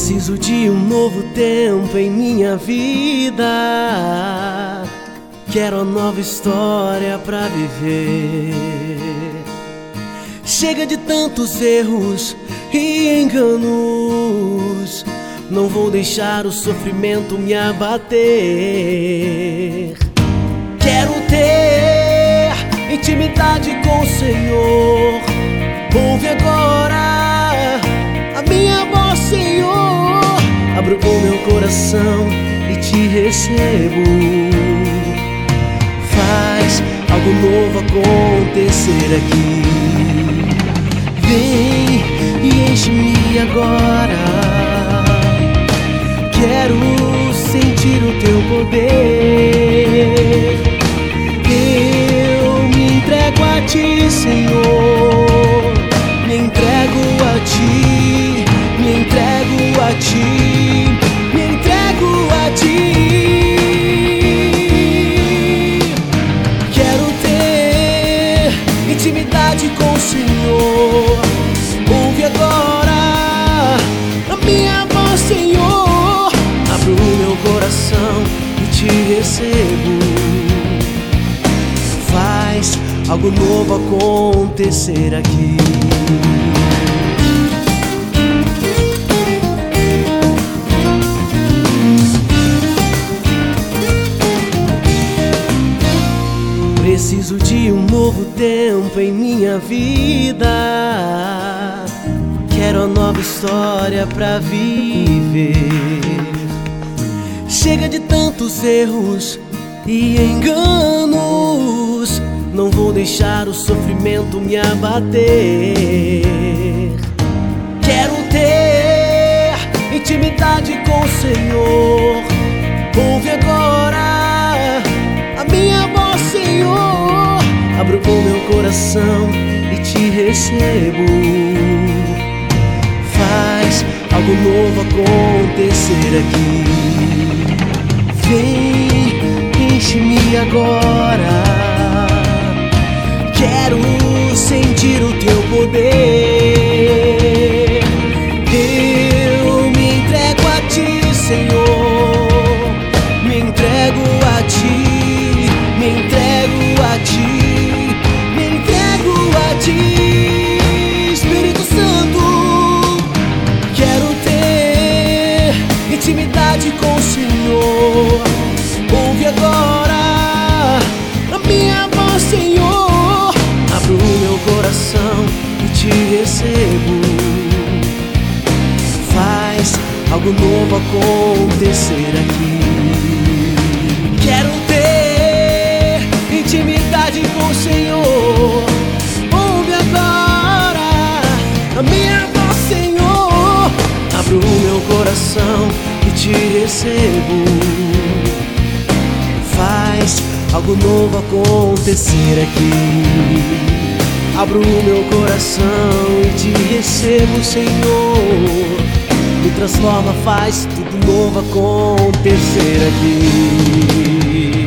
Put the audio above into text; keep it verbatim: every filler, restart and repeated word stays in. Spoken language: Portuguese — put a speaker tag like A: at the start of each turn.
A: Preciso de um novo tempo em minha vida. Quero uma nova história pra viver. Chega de tantos erros e enganos. Não vou deixar o sofrimento me abater. Quero ter intimidade com o Senhor. Ouve agora a minha voz, Senhor. Abro o meu coração e te recebo. Faz algo novo acontecer aqui. Vem e enche-me agora. Quero sentir o teu poder. Eu me entrego a ti, Senhor. Me entrego a ti, me entrego a ti, me entrego a ti. Quero ter intimidade com o Senhor. Ouve agora a minha voz, Senhor. Abro o meu coração e te recebo. Faz algo novo acontecer aqui. Preciso de um novo tempo em minha vida. Quero uma nova história pra viver. Chega de tantos erros e enganos. Não vou deixar o sofrimento me abater. Quero ter intimidade com o Senhor. Ouve agora a minha voz, Senhor. Abro o meu coração e te recebo. Faz algo novo acontecer aqui. Vem, enche-me agora. Quero sentir o teu poder. Eu me entrego a ti, Senhor. Me entrego a ti, me entrego a ti, me entrego a ti. Espírito Santo, quero ter intimidade com o Senhor. Ouve agora a minha voz, Senhor. Abro o meu coração e te recebo. Faz algo novo acontecer aqui. Quero ter intimidade com o Senhor. Ouve agora a minha voz, Senhor. Abro o meu coração e te recebo. Faz algo novo acontecer aqui. Abro o meu coração e te recebo, Senhor. Me transforma, faz tudo novo acontecer aqui.